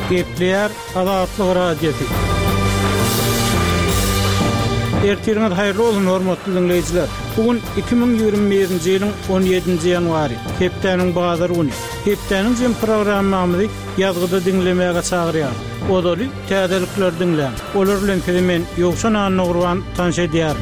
Gepler Azatlyk radiosu. Ertirňiz haýyrly bolsun hormatly dinleýijiler. Bugün 2021-nji ýylyň 17-nji ýanwary, hepdeniň bazary güni. Hepdeniň jem programmamyzy ýazgyda dinlemäge çagyrýar. Odaly täzelikler dinlän. Olar bilen men Ýogşan Nurwan tanşa edýär.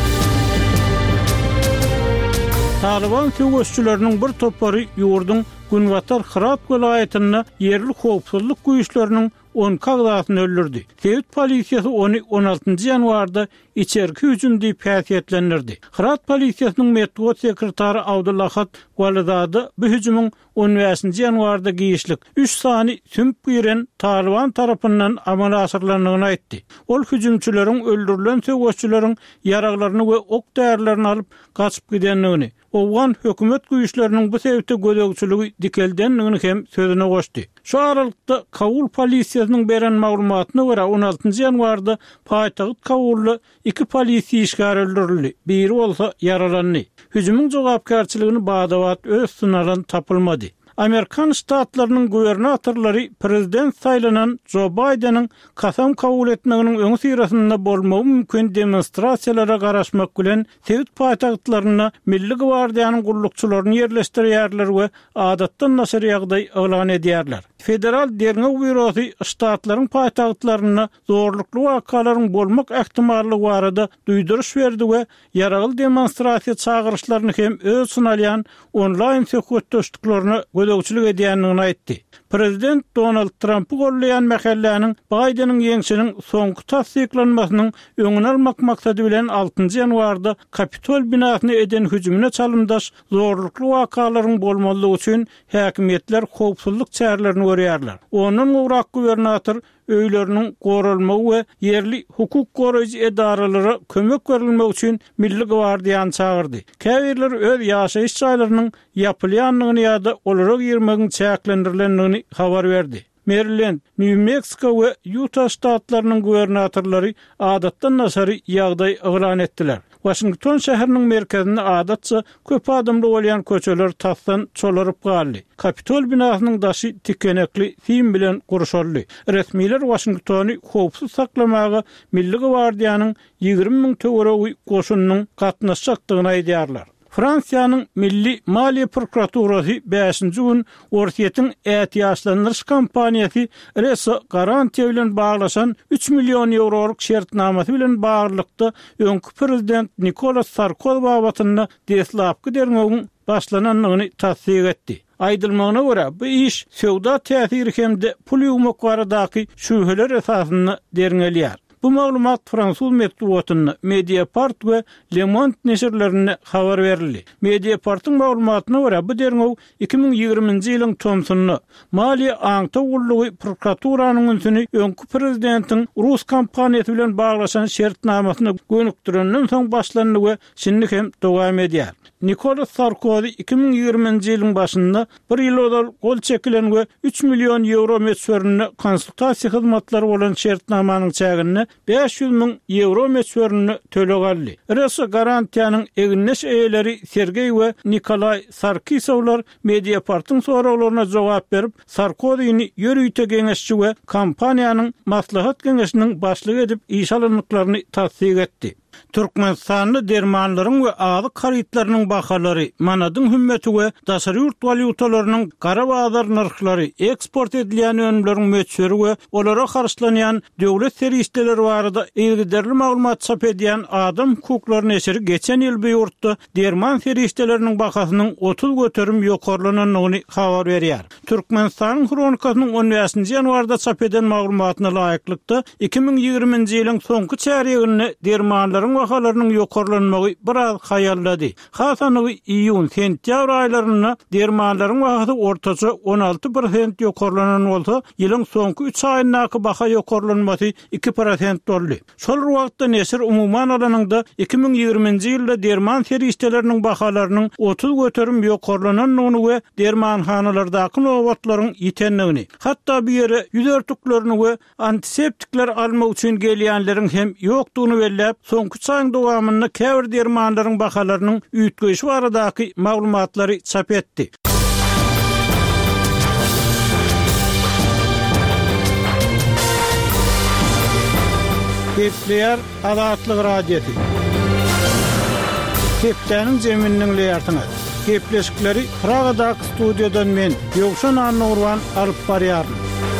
Taliban töwüşçüleriniň bir topary ýurdun Günwatar Hirat welaýatyna yerli howpsuzlyk güýçleriniň 10 kagdasyny öldürdi. Tewit polisiýasy ony 16-njy ýanwarda içerki hüjüm diýip häsiýetlendirdi. Hirat polisiýasynyň medeniýet sekretary Abdullahat Walidady bu hüjümüň 15-njy ýanwarda giýişlik 3 sany sümp giren Taliban tarapyndan amala asyrlandygyny aýtdy. Ol hüjümçüleriň öldürilen töwüşçüleriň ýaraglaryny we ok därlerini alyp gaçyp gidenligini, Owgan hökümet güýçleriniň bu sebäpde gödegçiligi dikeldenligini hem sözüne goşdy. Şu aralykda Kabul polisiýasynyň beren maglumatyna görä 16-njy ýanwarda paýtagyt Kabully 2 polisiýa işgär öldürildi. Biri bolsa yaralandy. Hüjümüň jogapkärçiligini Bagdad öz synaran tapylmady. Amerikan ştatlarynyň gubernatorlary prezident saýlanan Joe Biden'in kasam kabul etmeginiň öňü syrasynda bolmagy mümkin demonstrasiýalara garaşmak bilen Tewit paýtagtlaryna Milli Gwardiýanyň gullukçylaryny ýerleşdirýärler we adatdan naşary ýagdaý elan edýärler. Federal Derňe Bürosu ştatlaryň paýtagtlaryna zorlukly wakalaryň bolmak ähtimallygy barada duýduruş berdi we ýaragyl demonstrasiýa çagyryşlaryny hem öz synalýan onlaýn söhbetdeşliklaryny gödegçilik edýänligini aýtdy. Prezident Donald Trump'y gollayan mähellanyň Biden'in ýeňşiniň soňky tasdiklanmasynyň öňüne almak maksady bilen 6-njy ýanwarda Kapitol binasyna eden hüjümine çalymdaş zorlukly wakalaryň bolmalygy üçin häkimetler howpsuzlyk çärelerini görýärler. Onun urak gubernator öýleriniň goralmagy we yerli hukuk goraýjy edaralary kömek berilmek üçin Milli Gwardiýany çagyrdy. Käbirler öz ýaşaýyş çaýlarynyň ýapylýanlygyny ýa-da olarak ýermegiň çäklendirilýänligini habar berdi. Maryland, New Mexico we Utah ştatlarynyň gubernatorlary adatdan naşary ýagdaý elan etdiler. Washington şäheriniň merkezinde adatça köp adamly bolýan köçeler tasdan çolaryp galdy. Kapitol binasynyň daşy tikenekli film bilen gurşaldy. Resmiler Washingtony howpsuz saklamagy Milli Gwardiýanyň 20.000 töweregi goşunynyň gatnaşjakdygyny aýdýarlar. Fransiýanyň Milli Maliýe prokuraturasy 5-nji gün Orsiýetiň ätiýaşlandyryş kampaniýasy Resa garantiýa bilen baglaşan 3 milyon euroluk şertnamasy bilen baglykda öňkü prezident Nicolas Sarkozy babatyna deslapky derňegiň başlananlygyny tasdik etdi. Aýdylmagyna görä bu iş söwda täsiri hemde pul ýygmak baradaky şübheler esasyna derňelýär. Bu maglumat Fransuz medeniýetine Mediapart we Le Monde neşirlerine habar berildi. Mediapartyň maglumatyna görä bu derňew 2020-nji ýylyň Tomsuny Maliýe aňta gullugy prokuraturynyň ünsüni öňkü prezidentiň Rus kampaniýasy bilen baglaşan şertnamasyny gönükdirenden soň başlandy we şimdi hem dowam edýär. Nicolas Sarkozy 2020-nji ýylyň başynda bir ýyl odal gol çekilen we 3 milyon euro meçhörüne konsultasiýa hyzmatlary bolan şertnamanyň çägini 500.000 euro meçhörüne tölegaldy. Resa garantiýanyň egneş eýeleri Sergey we Nikolay Sarkisowlar Mediapartyň soraklaryna jogap berip Sarkozyny ýörüýte geňeşçi we kampaniýanyň maslahat geňeşiniň başlygy edip iş alanyklaryny tasdik etdi. Türkmenistanly dermanlaryň we azyk harytlarynyň bahalary, manadyň hümmeti we daşary ýurt valyutalarynyň gara bazar narhlary, eksport edilýän önümleriň meçhöri we olara garşylanýan döwlet serişdeleri barada ilgiderli maglumat çap edýän adam hukuklary neşri geçen ýyl bu ýurtda derman serişdeleriniň bahasynyň 30 göterim ýokarlananyny habar berýär. Türkmenistanyň kronikasynyň 15-nji ýanwarda çap eden maglumatyna laýyklykda 2020-nji ýylyň soňky çäreginde dermanlar wahalarynyň ýokarlanmagy biraz hayallady. Hasanyny iýun, sentýabr aýlaryna dermanlaryň wahasy ortaça 16% ýokarlanan bolsa, ýylyň soňky 3 aýynaky baha ýokarlanmasy 2% boldy. Şol wagtda neşir umumyň alanyňda 2020-nji ýylda derman serişdeleriniň bahalarynyň 30 göterim ýokarlananyny we dermanhanalardaky nowatlaryň ýetenligini, hatda bir ýere ýüzertiklerini we antiseptikler almak üçin gelýänleriň hem ýokdugyny belläp, soňky çaýyň dowamyny käbir dermanlaryň bahalarynyň üýtgeşi baradaky maglumatlary çap etdi. Kepler Azatlyk radiosu. Keplerning zeminining leyartyny. Kepleşikleri Praga'daki studiodan men Ýogşan Anurwan alyp barýarym.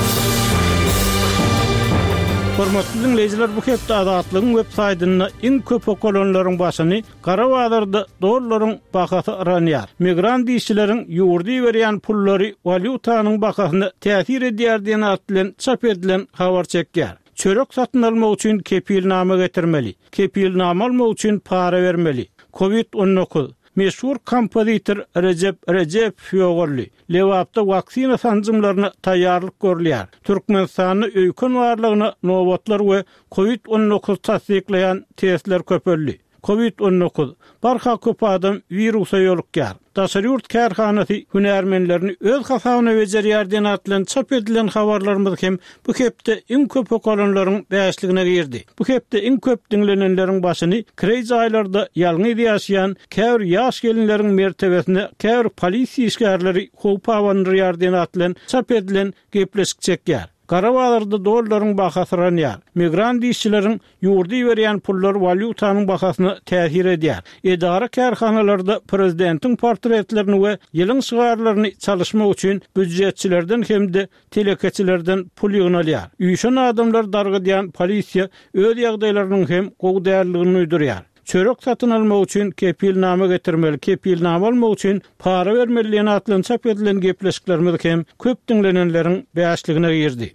Hormatly dinleýijiler, bu hepde Azatlygyň web saýtyna iň köp okolonlaryň başyny Garawazarda dollaryň bahasy aranýar. Migrant işçileriň ýurdy berýän pullary valyutanyň bahasyny täsir edýär diýen atlan çap edilen habar çekýär. Çörek satyn almak üçin kepilnama getirmeli. Kepilnama almak üçin para bermeli. Covid-19 meşhur kompozitor Recep Fiogorly Lewapda vaksina sanjymlaryna taýýarlyk görülýär. Türkmenistanyň öýkün barlygyna nowatlar we Covid-19 tasdiklayan testler köpeldi. Covid-19 barha köp adam virusa ýolukýar. Daşaryurt kärhanasy hünärmenlerini öz hasabyna bejerýär diýen atlan çap edilen habarlarymyz hem bu hepde iň köp okolonlaryň bäşligine girdi. Bu hepde iň köp dinlenenleriň başyny kriz aýlarda ýalňy ýaşaýan käbir ýaş gelinleriň mertebesine käbir polisiýa işgärleri howp awandyrýar diýen atlan çap edilen gepleşik çekýär. Garawazarda dollaryň bahasy aranýar. Migrant işçileriň ýurdy berýän pullar valyutanyň bahasyny täsir edýär. Edara kärhanalarda prezidentiň portretlerini we ýylyň şygarlaryny çalışmak üçin büdjetçilerden hemde telekeçilerden pul ýygnalýar. Üýşen adamlar dargydýan polisiýa öz ýagdaýlarynyň hem gowdärligini uydurýar. Çörek satın almak üçin kepilnama getirmeli, kepilnama almak üçin para bermeli diýen atlan çap edilen gepleşiklerimiz hem köp dinlenenleriň bäşligine girdi.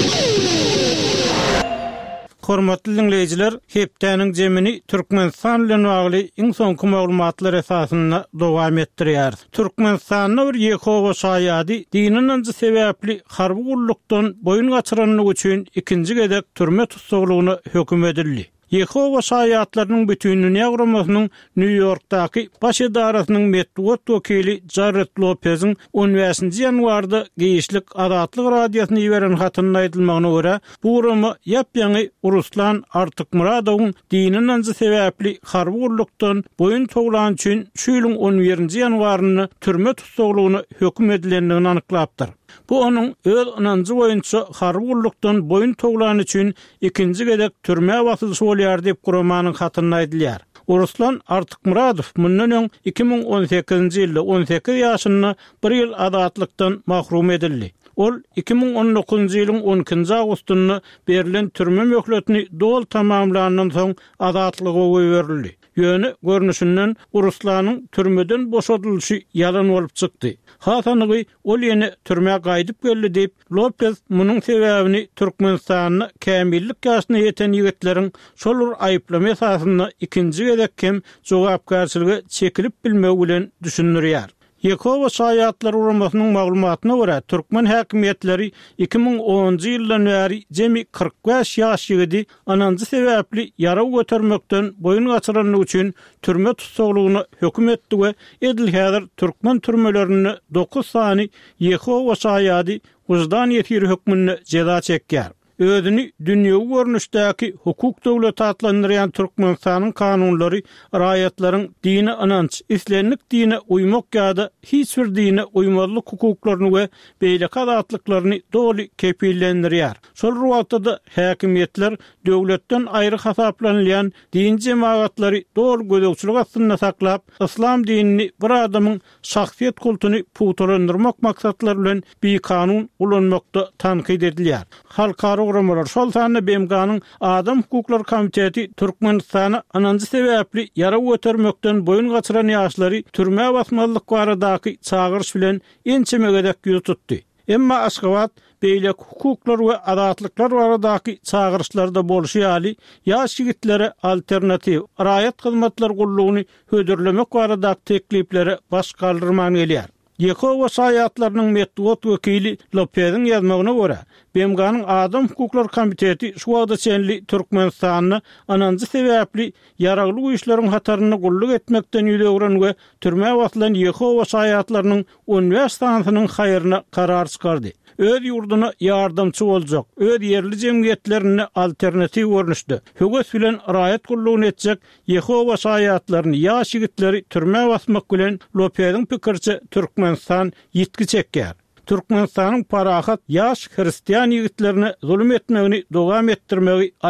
Hormatly dinleýijiler, hepdeniň jemini Türkmenistan bilen bagly iň soňky maglumatlar esasyna dowam etdirýär. Türkmenistanyň bir Yehowa şaýady dininiň sebäpli harby gullukdan boyun gaçyranyny üçin ikinji gedek türme tutsaglygyna höküm edildi. Yehowa şaýatlarynyň bütünlüğüne ýagramasynyň New Yorkdaky baş edarasynyň medeniýet wekili Jared Lopez'in 15-nji ýanwarda Geýişlik Azatlyk radiosyna ýiberen hatyny aýdylmagyna görä, bu uramy ýapýaňy Ruslan Artykmuradowyň dininiň sebäpli harby gullukdan boyun toglan üçin şu ýylyň 11-nji ýanwaryny türme tutsaglygyna höküm edilendigini anyklapdyr. Bu onun öz ananjy boýunça harby gullukdan boyun toglan üçin ikinji gedek türme wasylyşy bolýar diýip guramanyň hatyny aýdylýar. Ruslan Artykmuradow mundan 2018-nji ýylda 18 ýaşyny bir ýyl azatlykdan mahrum edildi. Ol 2019-njy ýylyň 12-nji awgustyny berilen türme möhletini dol tamamlanandan soň azatlyga berildi. Ýöne görnüşinden Ruslanyň türmeden boşadylyşy ýalan bolup çykdy. Hasanygy ol ýene türmäge gaýdyp geldi diýip Lopez munyň sebäbini Türkmenistanyň kämillik ýaşyna ýeten ýigitleriň şolur aýyplama esasyna ikinji gedek hem jogapkarçylygy çekilip bilmegi bilen düşünürýär. Yehowa şaýatlary uramasynyň maglumatyna görä, Türkmen häkimetleri 2010-njy ýyldan bäri jemi 45 ýaş ýigidi ananjy sebäpli ýara götermekden boyun gaçyrany üçin türme tutsaglygyna höküm etdi we edil-häzir Türkmen türmelerini 9 sany Yehowa şaýady wyzdan ýetiri hökmüne jeza çekýär. Özüni dünýäwi görnüşdäki hukuk döwleti adlandyrýan Türkmenistanyň kanunlary raýatlaryň dini ananç, islenlik dine uymak ýa-da hiç bir dine uymazlyk hukuklaryny we beýleki azatlyklaryny doly kepillendirýär. Şol wagtda häkimetler döwletden aýry hasaplanýan din jemałatlary doly gözegçilik astyna saklap, islam dinini bir adamyň şahsiýet kultuny putulandyrmak maksatlary bilen bir kanun ulanmakda tanqid edilýär. Halkara uramalar şol sany BMG'nyň Adam Hukuklar Komiteti Türkmenistany ananjy sebäpli ýara götermekden boyun gaçyran ýaşlary türme basmalyk baradaky çağırış bilen ençeme gedek ýüz tutdy. Emma Aşgabat beýlek hukuklar we azatlyklar baradaky çağırışlarda bolşy ýaly ýaş ýigitlere alternativ raýat hyzmatlar gullugyny hödürlemek baradaky tekliplere baş galdyrman gelýär. Yehowa şaýatlarynyň medeniýet wekili Lopez'in ýazmagyna görä, BMG'nyň Adam Hukuklar Komiteti şu wagtda çenli Türkmenistanyny ananjy sebäpli ýaraglyk işleriň hataryny gulluk etmekden ýüregren we türme wasylan Yehowa şaýatlarynyň universitetinyň haýyryna karar çykardy. Öz ýurduna ýardamçy boljak, öz ýerli jemgyýetlerine alternativ görnüşde. Höwes bilen raýat gullugyny etjek Yehowa şaýatlaryny ýaş ýigitleri türme basmak bilen Lopez'in pikirçe Türkmenistan ýitki çekýär. Türkmenistanyň parahat ýaş hristiýan ýigitlerine zulüm etmegini dowam etdirmegi aýyp.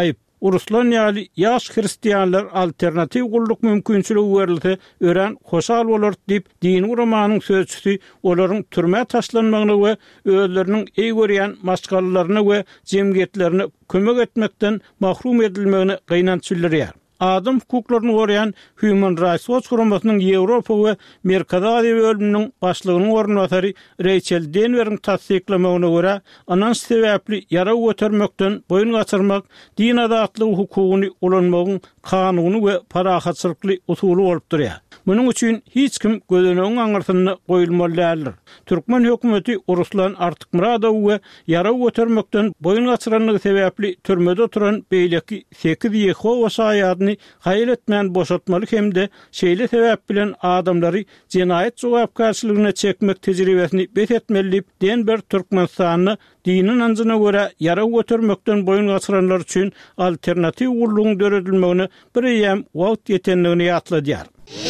Uruslan ýaly ýaş hristiýanlar alternativ gulluk mümkinçiligi berilse ören hoşal bolar diýip dini uramanyň sözçüsi olaryň türme taşlanmagyny we özleriniň eý görýän maşgallaryna we jemgyýetlerine kömek etmekden mahrum edilmegini gynançylýar. Adam hukuklaryny gorayan Human Rights Watch guramasynyň Ýewropa we Merkezi Aziýa bölüminiň başlygynyň ornatary Rachel Denver'iň tasdiklamagyna görä, anans sebäpli yara götermekden boyun gaçyrmak din azatlygy hukugyny ulanmagyň kanuny we parahatçylykly usuly bolup durýar. Munyň üçin hiç kim gözenegiň aňyrtyny goýulmaly däldir. Türkmen hökümeti Uruslan Artykmuradow we yara götermekden boyun gaçyranlygy sebäpli türmede oturan beýleki 8 Ýehowa şaýadyny hayır etmeyen boşaltmalı hem de şeyli sebep bilen adamları cinayet jogapkarçylygyna çekmek tejribesini bet etmeli. Denver Türkmenistan'ı dinin anjyna göre yara götermekden boyun gaçyranlar üçin alternativ gullugyň döredilmegini bir ýem wagt ýetenligini ýatladýar.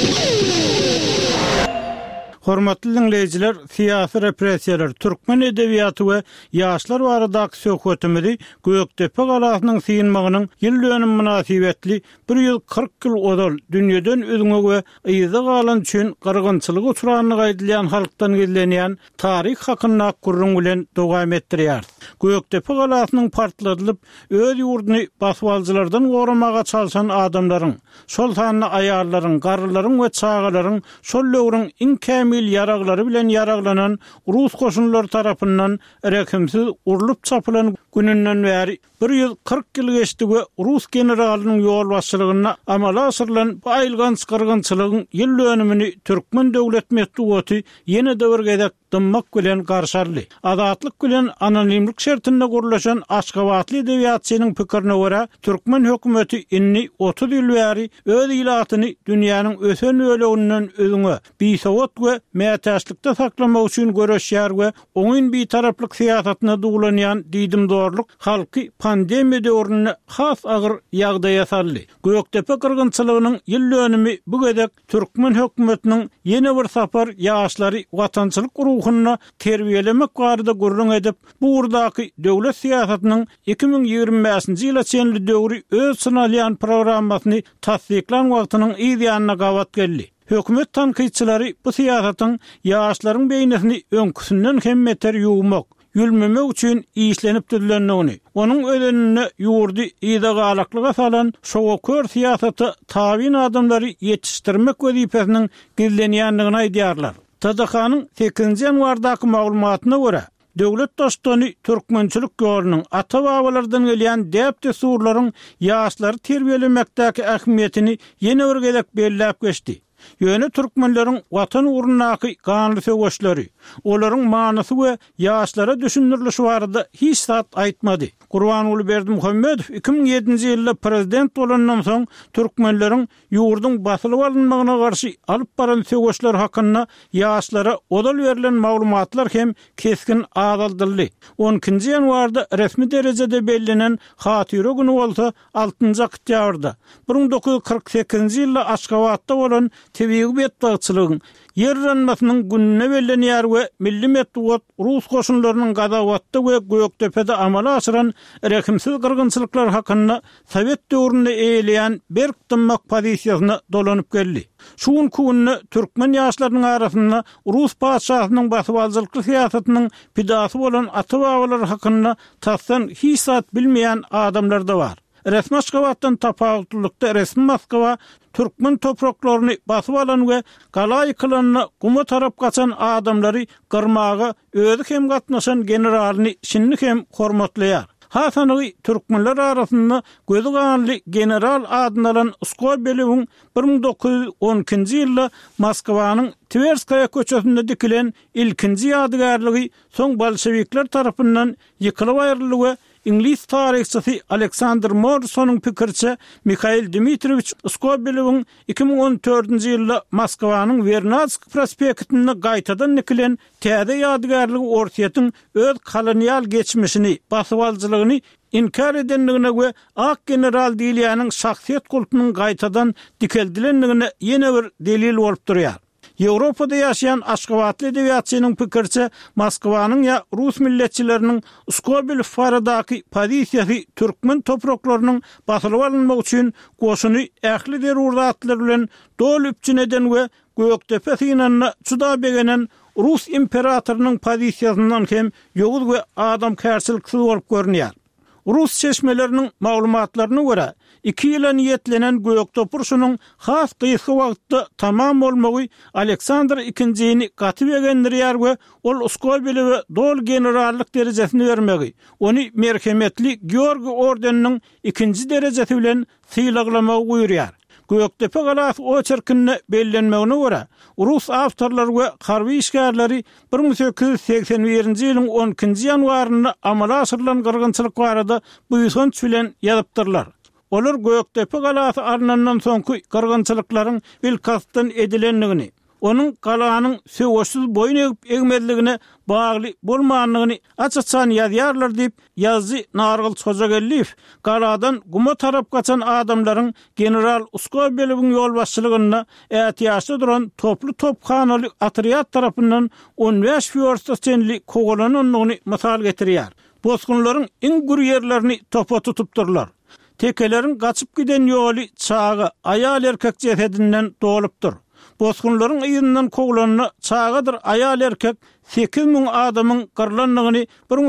Hormatly dinleyijiler, siyasi repressiýalar türkmen edebiýaty we ýaşlar baradaky söhbetimizi Göktepe galasynyň syýynmagynyň ýyl dönüm münasibetli 140 ýyl odal dünýeden özüňe we ýyza galan üçin gyrgynçylyga uçuranyny gaýdylýan halkdan gellenýän taryh hakynda gurrun bilen dowam etdirýär. Göktepe galasynyň partladylyp öz ýurduny baswaljylardan goramaga çalşan adamlaryň, şol sanly aýallaryň, garrylaryň we çağalaryň şol löwrüň iň yaraglary bilen yaraglanan Rus koşunlar tarapyndan rekimsiz urulup çapylan gününden bäri 140 ýyl geçdi we Rus generalynyň ýol başçylygyna amala asyrylan baýylgan gyrgynçylygyň ýyl dönümini Türkmen döwlet medeniýeti ýene de bir gedek dymmak bilen garşarly. Azatlyk bilen anonimlik şertinde gurulaşan Aşgabatly edebiýatçynyň pikirine görä, Türkmen hökümeti inni 30 ýyl bäri öz ilatyny dünýäniň ösen ölegininden özüňe biýsawat we mätäçlikde saklamak üçin görüşýär we oňun bitaraplyk siýasatyna duglanýan diýdimdorluk halky pandemiýa döwründe has agyr ýagdaýa saldy. Göktepe gyrgynçylygynyň ýyl dönümi bu gedek Türkmen hökümetiniň ýene bir sapar ýaşlary watançylyk ruhyna terbiýelemek barada gurrun edip bu urdaky döwlet siýasatynyň 2025-nji ýyla çenli döwri öz synalýan programmasyny tasdiklan wagtynyň ýa-da gawat geldi. Hökümet tanqidçilari bu siýasatyň ýaşlaryň beýnesini öňküsünden hem beter ýuwmak, ýülmemek üçin işlenip düzlenýäni, onuň ölenine ýurdy ýa-da galaklyga salan şowakör siýasaty tabin adamlary ýetişdirmek wezipesiniň gizlenýändigini aýdýarlar. TDH-nyň 8-nji ýanwardaky maglumatyna görä, döwlet dostany türkmençilik ýolunyň ata-babalardan gelýän däp desurlaryň ýaşlary terbiýelemekdäki ähmiýetini ýene bir gedek belläp geçdi. Ýöne türkmenleriň watan uğrundaky ganly söwüşleri, olaryň manysy we ýaşlara düşündirilişi barada hiç zat aýtmady. Gurbanuly Berdimuhammedow 2007-nji ýylda prezident bolandan soň türkmenleriň ýurduň basylyp alınmagyna garşy alyp baran söwüşler hakynda ýaşlara odal berilen maglumatlar hem keskin azaldyldy. 12-nji ýanwarda resmi derejede bellenen Hatyra güni bolsa 6-njy oktýabrda 1948-nji ýylda Aşgabatda bolan tebiği betbaçylygyň ýerlenmesiň gününe bellenýär we milli medeniýet Rus goşunlarynyň Gazawatda we Göktepe'de amala asyran rekimsiz gyrgynçylyklar hakynda Sowet döwründe eýleýän berk dymmak pozisiýasyna dolanyp geldi. Şuň kunny türkmen ýaşlarynyň arasynda Rus padşahynyň basywalçylyk siýasatynyň pidasy bolan ata-babalar hakynda tasdan hiç zat bilmeýän adamlar da bar. Resmi Aşgabatdan tapawutlykda resmi Moskwa Türkmen topraklaryny basyp alan we galay kılanyna gumy tarap gaçan adamlary gyrmaga özü hem gatnaşan generalyny şinni hem hormatlaýar. Hasanygy türkmenler arasynda gözü ganly general adyny alan Skobelewň 1912-nji ýylda Moskwanyň Tverskaya köçesinde dikilen ilkinji ýadygarlygy soň bolşewikler tarapyndan ýykylyp aýryldy we İngiliz tarihçisi Alexander Morrison'un pikirçe Mikhail Dmitrievich Skobelewň 2014-nji ýylda Moskwanyň Vernadsk prospektinde gaýtadan nikilen täze ýadygarlygy ortaýatyň öz kolonial geçmişini, basywalçylygyny inkar edenligine we ak general diýilýäniň şahsiýet kultunyň gaýtadan dikeldilenligine ýene bir delil bolup durýar. Ýewropada ýaşaýan Aşgabatly edebiyatçynyň pikirçe Moskwanyň ýa rus milletçileriniň Skobelov baradaky pozisiýasy türkmen topraklarynyň basylyp alynmagy üçin goşuny ähli derurdatlar bilen dol üpçüneden we Göktepe synanyna çuda begenen Rus imperatorynyň pozisiýasyndan hem ýogul we adam kärçiliksiz bolup görünýär. Rus çeşmelerinin maglumatlaryna görä, 2 ýyla niýetlenen Göktopurşunyň has gysga wagtda tamam bolmagy Aleksandr II-ni gaty begendirýär we ol Skobelov we dol generallyk derejesini bermegi, ony merhemetli Georgi ordeniniň 2-nji derejesi bilen sylaglamagy buyurýar. Göktepe galasy o çerkinne bellenmegine görä, Rus awtorlar we harby işgärleri 1881-nji ýylyň 12-nji ýanwaryna amala aşyrylan gyrgynçylyk barada buýsanç bilen ýazypdyrlar. Olar Göktepe galasy alnandan soňky gyrgynçylyklaryň bilkastan edilenligini, onun galanyň söwüşsiz boyun egmedligine bagly bolmanlygyny açyçan ýazýarlar diýip ýazdy Nargyl Hojagelliýew. Galadan guma tarap gaçan adamlaryň general Skobelewiň ýolbaşçylygyna ätiýaşda duran toplu topkanaly atryat tarapyndan 15 fiorsatçenli kogulananyny mysal getirýär. Bosgunlaryň iň gür ýerlerini topa tutupdyrlar. Tekelerin gaçyp giden ýoly çağı aýal erkek jesedinden dolupdyr. Bosgunlaryň ýygynyň koglanyna çağıdyr aýal erkek 8000 adamyň gyrlanlygyny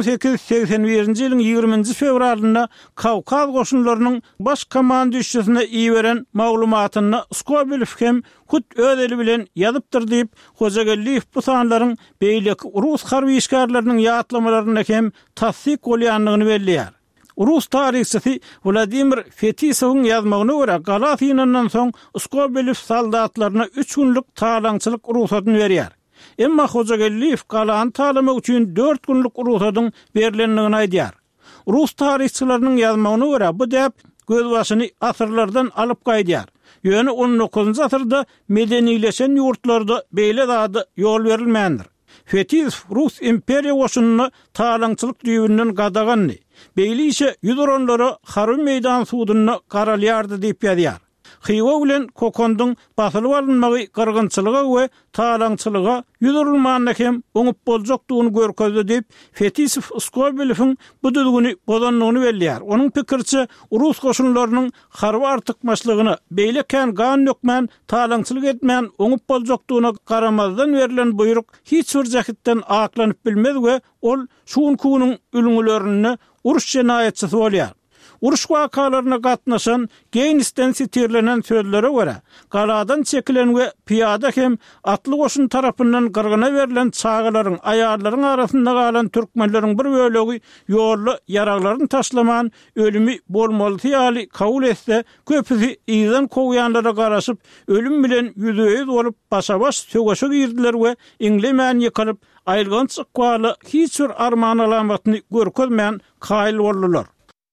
1881-nji ýylyň 20-nji fevralyna Kawkaz goşunlarynyň baş komandusçysyna iýeren maglumatyny Skobelov hem hut ödeli bilen ýazypdyr diýip Hojagelliýew bu sanlaryň beýleki Rus harby işgärleriniň ýatlamalarına hem tasdik bolýanlygyny belliýär. Rus tarihçisi Vladimir Fetisowyň ýazmagyna görä, gala synandan soň Skobelov soldatlaryna 3 günlük talaňçylyk ruhsatyny berýär. Emma Hojagelliýew galany talamak üçin 4 günlük ruhsatyň berilenligini aýdýar. Rus tarihçileriniň ýazmagyna görä, bu däp göz başyny asyrlardan alyp gaýdýar. Ýöne 19-njy asyrda medenileşen ýurtlarda beýle zady ýol berilmändir. Fetisov Rus imperiýa goşunyny talaňçylyk düýbünden gadaganny, beýli işe ýüdüronlary harby meýdan suwdyna garalýardy diýip ýazýar. Hywa bilen kokondyň basylyp alynmagy gyrgynçylyga we talaňçylyga ýüdürülmände hem oňup boljakdygyny görkezdi diýip Fetisov Skobelowyň bu düzgüni bozanlygyny belliýär. Onuň pikirçe Rus goşunlarynyň harby artykmaçlygyny beýleken gan ýokmän talaňçylyk etmän oňup boljakdygyna garamazdan berilen buyruk hiç bir jahitden aklanyp bilmez we ol şuňkunyň ülüňlerini uruş jenaýetçisi bolýar. Uruş wakalaryna gatnaşan geýnisden sitirlenen sözlere görä, galadan çekilen we piyada hem atly goşun tarapyndan gyrgyna berilen çağalaryň aýarlaryň arasynda galan türkmenleriň bir bölegi ýolly ýaraglaryny taşlaman ölümi bolmaly ýaly kabul etse, köpüsi ýydan kowýanlara garaşyp ölüm bilen ýüzüýüz bolup başa-baş söwüşe girdiler we iňlemän ýykalyp aýlgan çykwaly hiç bir arman alamatyny görkezmän kaýl boldular.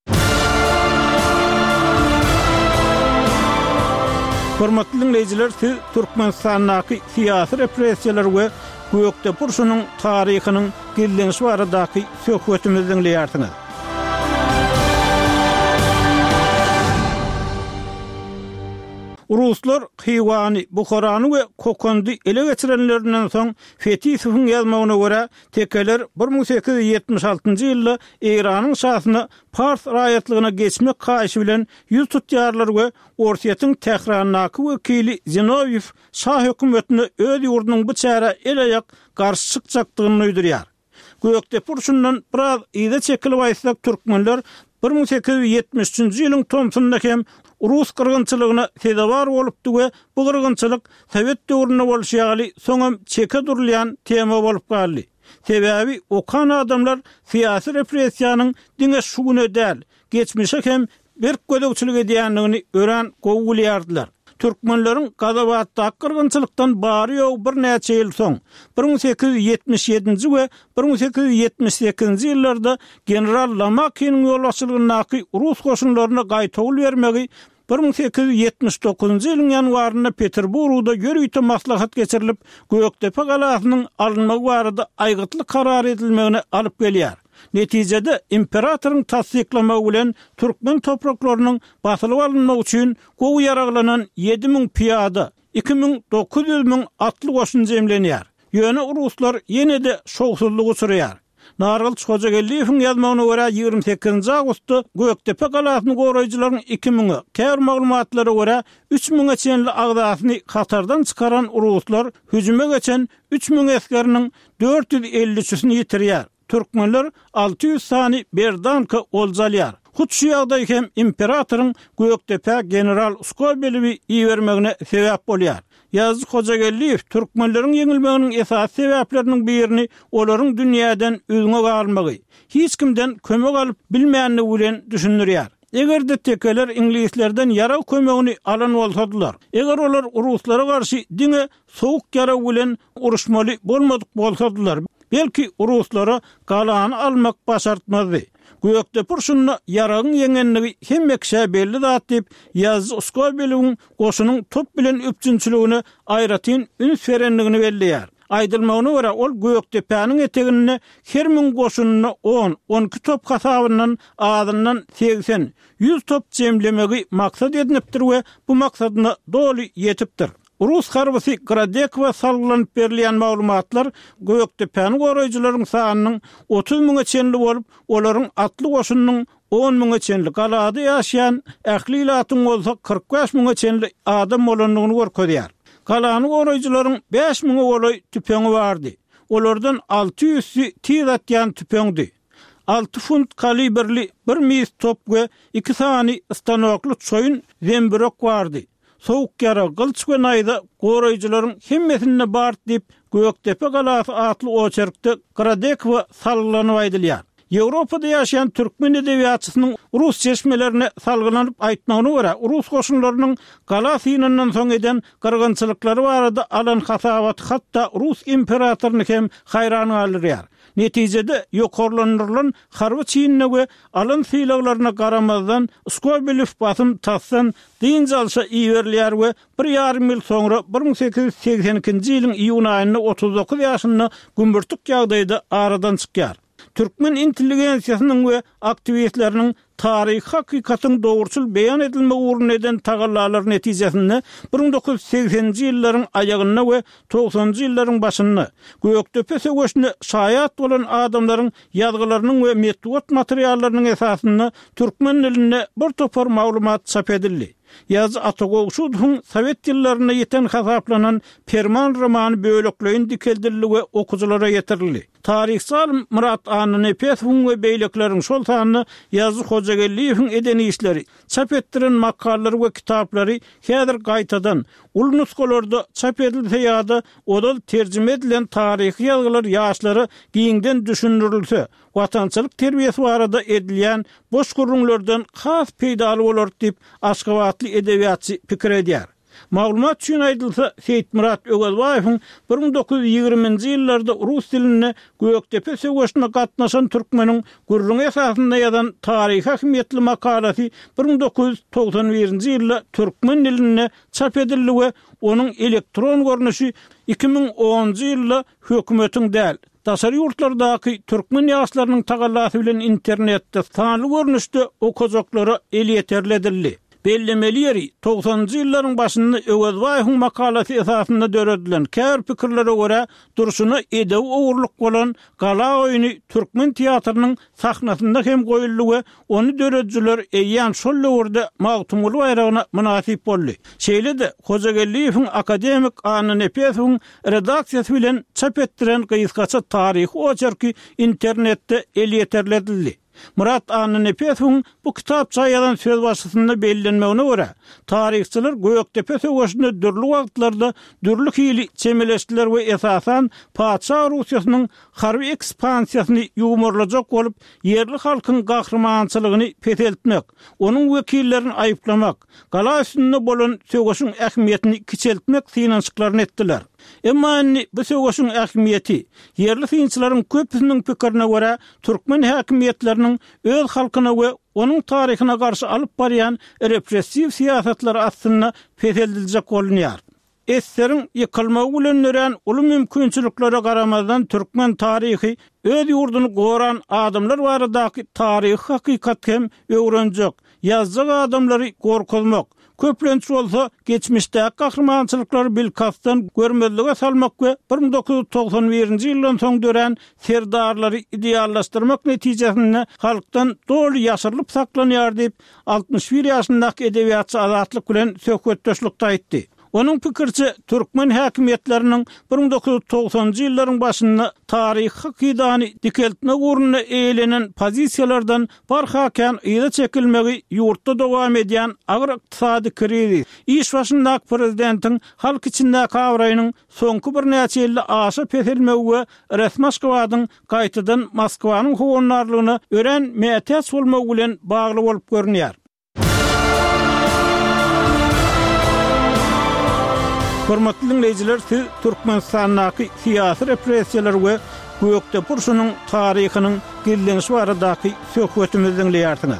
Hormatly dinleyijiler, siz Türkmenistanyň syýasy repressiýalar we Göktopurşunyň taryhynyň gillenişi baradaky söhbetimizi dinleýärsiňiz. Ruslar Xivany, Buxarany we Kokondy ele geçirenlerinden soň Fetisowyň ýazmagyna görä, tekeler 1876-njy ýylda Iranyň şahyny Pars raýatlygyna geçmek kaýşy bilen ýüz tutýarlar we Orsiýetyň Tehranaky wekili Zinoviýew şah hökümetine öz ýurdunyň bu çäre el-aýak garşy çykjakdygyny öýdürýär. Göktopurşundan biraz ýyda çekilip aýtsak, türkmenler 1873-nji ýylyň Tomsonda hem Rus gyrgynçylygyna sedabar bolupdy we bu gyrgynçylyk Sowet döwrüne bolşýaly soňam çeke durulýan tema bolup galdy. Sebäbi okan adamlar syýasy repressiýanyň diňe şugyny däl, geçmişe hem bir gödөгçilik edýänligini ören gowulýardylar. Türkmenleriň Gazabatda gyrgynçylykdan bary ýok bir näçe ýyl soň 1877-nji we 1878-nji ýyllarda general Lamakynyň ýolbaşçylygyna Rus goşunlaryna gaýtagul bermegi 1879-njy ýylyň ýanwaryna Peterburgda ýörüýte maslahat geçirilip Göktepe galasynyň alınmagy barada aýgytly karar edilmegine alyp gelýär. Netijede imperatorun tasdiklamagy bilen Türkmen topraklarynyň basylyp alynmagy üçin gowy ýaraglanan 7000 piyada, 2900 atlı goşun jemlenýär. Ýöne Ruslar ýene-de şowsuzlyk uçurýar. Nargylç Hojagelliýewiň ýazmagyna görä 28 awgustda Göktepe galasyny goraýjylaryň 2000-i, käbir maglumatlara görä 3000-e çenli agdasyny Katardan çıkaran Ruslar hüjüme geçen 3000 eskeriniň 453-süni ýitirýär. Türkmenler 600 sany berdanka oljalýar. Hutşu ýagdaý hem imperatoryň Göktepe general Skobelewi iýermegine sebäp bolýar. Yazı Hojagelliýew türkmenleriň ýeňilmeginiň esas sebäpleriniň birini olaryň dünýäden özüňe galmagy, hiç kimden kömek alyp bilmeýänini bilen düşünýär. Egerde tekeler ingilislerden yara kömegini alan bolsadylar, eger olar Ruslara garşy diňe sowuk yara bilen uruşmaly bolmadyk bolsadylar, belki Ruslara galany almak başartmazdy. Göktepe şunna yaragyň ýeňenligi hemmekşä belli zat diýip Yazı Skobelewiň goşunyň top bilen öpçünçiligini aýratyn üns berenligini belliýär. Aýdylmagyna görä ol Göktepe'niň etegine her 1000 goşunyny 10-12 top hasabyndan azyndan 80-100 top jemlemegi maksat edinipdir we bu maksadyna doly ýetipdir. Rus harbysy Gradekova salgylanyp berilýän maglumatlar Göktepe'ni goraýjylaryň sanynyň 30 000-e çenli bolup, olaryň atly goşunynyň 10 000-e çenli galady ýaşaýan ählilatyň bolsa 45 000-e çenli adam bolanlygyny görkezýär. Galany goraýjylaryň 5 000 goloy tüpeňi bardy. Olardan 600-i tir atýan tüpeňdi. 6 funt kaliberli 1 mis top we 2 sany stanokly çoýun zemberok bardy. Sowuk yara gylç we naýda goraýjylaryň hemmesini bart diýip Göktepe galasy atly oçerkde Gradekova salgylanyp aýdylýar. Ýewropada ýaşaýan türkmen edebiýatçysynyň rus çeşmelerine salgylanyp aýtmagyna görä, rus goşunlarynyň galasynyň soň eden gyrgynçylyklary barada alan hasabat hatda Rus imperatoryny hem haýran galýar. Netijede ýokarlanýan harby çiýinine we alan fiýlaglaryna garamazdan Skobelew basym tassan diňe alsa iýerler we 1,5 ýyl soňra 1882-nji ýylyň iýun aýyny 39 ýaşynda gümbürtük ýagdaýda aradan çykýar. Türkmen intelligensiýasynyň we aktivistleriniň taryh hakykatyň dogurçul beýan edilme uğruna eden tagallar netijesinde 1980-nji ýyllaryň aýagyna we 90-njy ýyllaryň başyna Göktepe söwüşine şaýat bolan adamlaryň ýazgylarynyň we metod materiallarynyň esasyny türkmen diline bir topar maglumat çap edildi. Yazı Atogowşudyň Sowet ýyllaryna ýeten hasaplanan Perman romany bölekleýin dikeldirli we okujulara ýetirildi. Tarihçi Murat Annepesow we beýlekleriň şol sanyny Yazı Hojagelliýewiň edeni işleri, çap etdiren makalary we kitaplary häzir gaýtadan ul nuskalarda çap edilse ýa-da odal terjime edilen taryhy ýazgylar ýaşlary giňden düşündirilse, watançylyk terbiýesi barada edilýän boş gurrunlardan has peýdaly bolar diýip Aşgabatly edebiýatçy pikir edýär. Maglumat üçin aýdylsa, Seyit Murat Ögezbaýewiň 1920-nji ýyllarda rus diline Göktepe söwüşine gatnaşan türkmeniň gurrun esasynda ýazan taryh hakimiýetli makalasy 1991-nji ýylda türkmen diline çap edildi we onuň elektron görnüşi 2010-njy ýylda hökümetiň däl, daşary ýurtlardaky türkmen ýaşlarynyň tagallasy bilen internetde sanly görnüşde okujaklara el ýeterledildi. Bellemeli ýeri 90-njy ýyllaryň başynda Ögezbaýewiň makalasy esasynda döredilen käbir pikirlere görä durşuny edebi owurluk bolan gala oýuny türkmen teatrynyň sahnasynda hem goýuldy we onu döredjiler eýýän şol döwürde magtumly bayragyna münasip boldy. Şeýle-de Hojagelliýewiň akademik Annepesow redaksiýasy bilen çap etdiren gyzgaça taryh oçerki internetde el ýeterledildi. Murat Annepesow bu kitapça ýazan söz başlysynda bellenmegine görä, tarihçiler Göktepe söwüşine dürli wagtlarda dürli hili çemeleşdiler we esasan Paça Russiýasynyň harby ekspansiýasyny ýumurlajak bolup ýerli halkyň gahrymançylygyny peteltmek, onuň wekillerini aýyplamak, gala üstünde bolan söwüşiň ähmiýetini kiçeltmek synançyklaryny etdiler. Emma bu söwüşiň ähmiýeti ýerli synçylaryň köpüsiniň pikirine görä türkmen häkimetleriniň öz halkyna we onuň taryhyna garşy alyp barýan repressiw siýasatlar aslynda peteldiljek bolýar. Eseriň ýykylmagy bilen nören uly mümkinçiliklere garamazdan türkmen taryhy öz ýurduny goran adamlar baradaky taryh hakykat hem öwrenjek, ýazjak adamlary gorkuzmak, Köplenç bolsa geçmişdäki gahrmançylyklary bilkasdan görmezlige salmak we 1991-nji ýyldan soň dören serdarlary ideallaşdyrmak netijesinde halkdan dol ýaşyrylyp saklanýar diýip 61 ýaşyndaky edebiýatçy Azatlyk bilen söhbetdeşlikde aýtdy. Onun pikirçe Türkmen häkimetleriniň 1990-njy ýyllaryň başynda taryh hakydany dikeltme uğruna eýlenen pozisiýalardan barhakan ýyla çekilmegi ýurtda dowam edýän agyr ykdysady krizi, iş başyndaky prezidentiň halk içinde kawraýynyň soňky bir näçe ýyl aşa peselmegi we Resmaşkowadyň gaýtadan Moskwanyň howunarlygyny ören mätäs bolmagy bilen bagly bolup görünýär. Hormatly dinleyijiler, siz Türkmenistanyň syýasy repressiýalar we Gökdepurşunyň taryhynyň gillenişi baradaky söhbetimizi dinleýärsiňiz.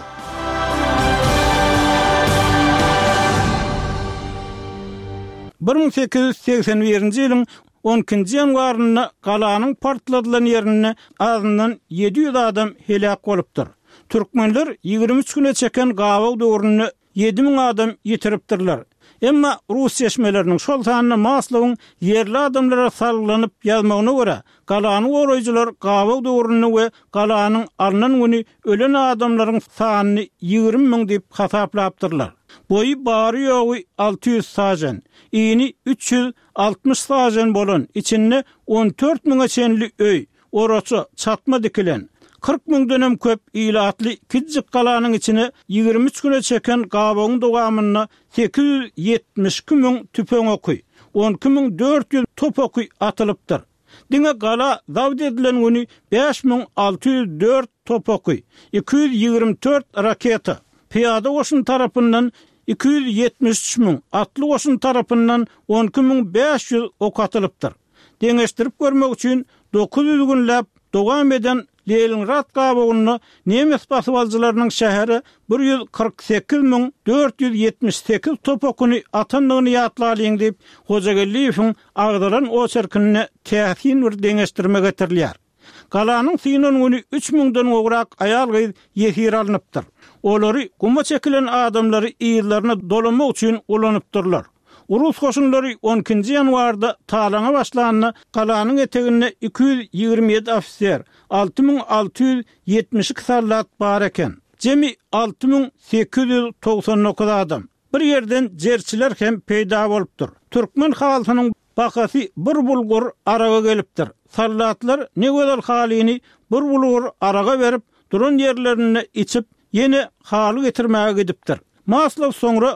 Bir 1881-nji ýylyň 12-nji ýanwaryna galanyň partladylan ýerine azyndan 700 adam helak bolupdyr. Türkmenler 23 güne çeken gawa döwrüne 7000 adam ýitiripdirler. Emma Rus seçmelerinin şol sanyna Maslowyň yerli adamlara salgylanyp ýazmagyna görä, galany goraýjylar gawa döwrüne we galanyň alynan güni ölen adamlaryň sanyny 20.000 diýip hasaplapdyrlar. Boyu bary ýogy 600 sajen, ýyny 360 sajen bolan, içinde 14.000 çenli öý, oraça çatma dikilen 40.000 dönem köp ilatly kiçik galanyň içine 23 güne çeken gawagyň dowamyna 872.000 tüpeň okuy, 12.400 top okuy atylypdyr. Diňe gala zawd edilen güni 5.604 top okuy, 224 raketa, piyada goşun tarapyndan 273.000, atly goşun tarapyndan 12.500 ok atylypdyr. Deňeşdirip görmek üçin 900 günläp dowam eden Leningrad gawagyny nemes basywaljylarynyň şäheri 148.478 top okuny atanlygyny ýatlaýyn diýip Hojagelliýewiň agdaran oçerkine täsin bir deňeşdirme getirilýär. Galanyň synyň güni 3000-den ograk aýal gyz ýehir alınıpdyr. Olary gumma çekilen adamlary ýyllaryna dolamak üçin ulanypdyrlar. Urus koşunları 12-nji ýanwarda talana başlanyny galanyň etegine 227 ofisier, 6672 sallat bar eken. Jemi 6899 adam. Bir ýerden jerçiler hem peýda bolupdyr. Türkmen halkynyň bakasy bir bulgur araga gelipdir. Sallatlar ne gözel halyny bir bulgur araga berip duran ýerlerini içip ýene haly getirmäge gidipdir. Maslow soňra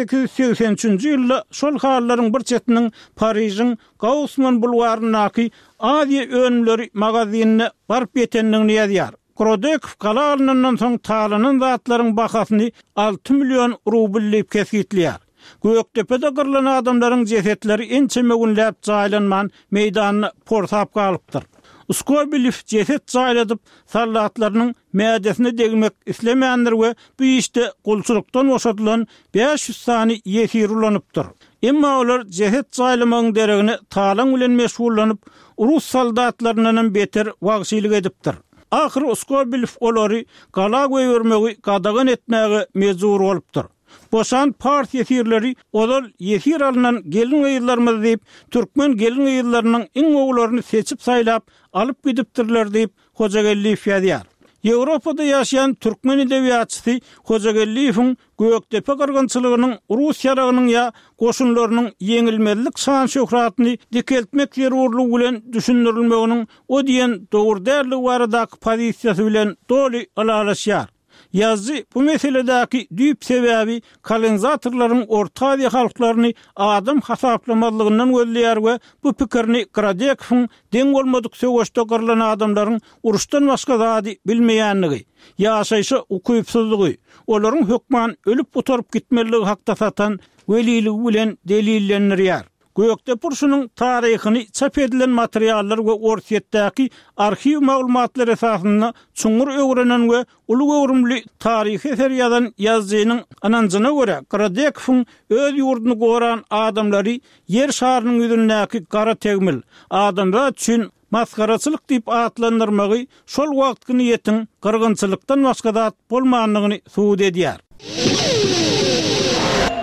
1883-nji ýylda şol hallaryň bir çetiniň Paryжyň Gaussman bulwarynaky Aziýa önümleri magazinine barp ýetenligini ýazýar. Krodek galalyndan soň talanyň zatlaryň bahasyny 6 milyon rublyp kesitliýär. Gökdepe'de gyrlan adamlaryň jesetleri ençeme günläp jaýlanman meýdanyna portap galypdyr. Uskobilif jeset jaýladyp sallatlarynyň mädesine degmek islemeýändir we bu işde gulçulukdan boşadylan 500 sany ýehir ulanypdyr. Emma olar jeset jaýlamagyň deregine talan bilen meşgullanyp Rus saldatlarynyň beter wagşylyk edipdir. Ahir Uskobilif olary gala goýbermegi gadagan etmäge mejbur bolupdyr. Boşan partiýa ýehirleri odal ýehir alynan gelin ýyllarymyz diýip türkmen gelin ýyllarynyň iň oglaryny seçip saýlap alyp gidipdirler diýip Hojagelliýew ýazýar. Ýewropada ýaşaýan türkmen edebiýatçysy Hojagelliýewiň Gökdepe gyrgynçylygynyň Rus ýaragynyň ýa goşunlarynyň ýeňilmezlik şan şöhratyny dikeltmek zerurlygy bilen düşündirilmeginiň o diýen dogry därligi baradaky pozisiýasy bilen doly alalaşýar. Yazı bu meseledeki düýp sebäbi kolonizatorlaryň Orta Aziýa halklaryny adam hasaplamalygynyň gözleýär we bu pikirni Kradekowyň deň bolmadyk söwüşde gyrlan adamlaryň uruşdan başga zady bilmeýänligi, ýaşaýşy ukuypsuzlygy, olaryň hökman ölüp oturup gitmeligi hakda satan weliligi bilen delillenýär. Gökdepurşunyň taryhyny çap edilen materiallar we orsiýetdäki arhiw maglumatlary esasynda çuňur öwrenen we uly öwrümli taryhy eser ýazan ýazgynyň ananjyna görä Kradekowyň öz ýurduny goran adamlary ýer şarynyň ýüzündäki gara tegmil adamlar üçin maskaraçylyk diýip atlandyrmagy şol wagtky niýetiň gyrgynçylykdan başga zat bolmanlygyny suwd edýär.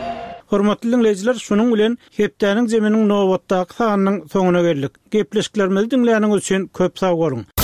Hormatly dinleyijiler, şunuň bilen hepdäniň jeminiň nowatdaky sanynyň soňuna geldik. Gepleşiklerimizi dinleýäniňiz üçin köp sag bolun.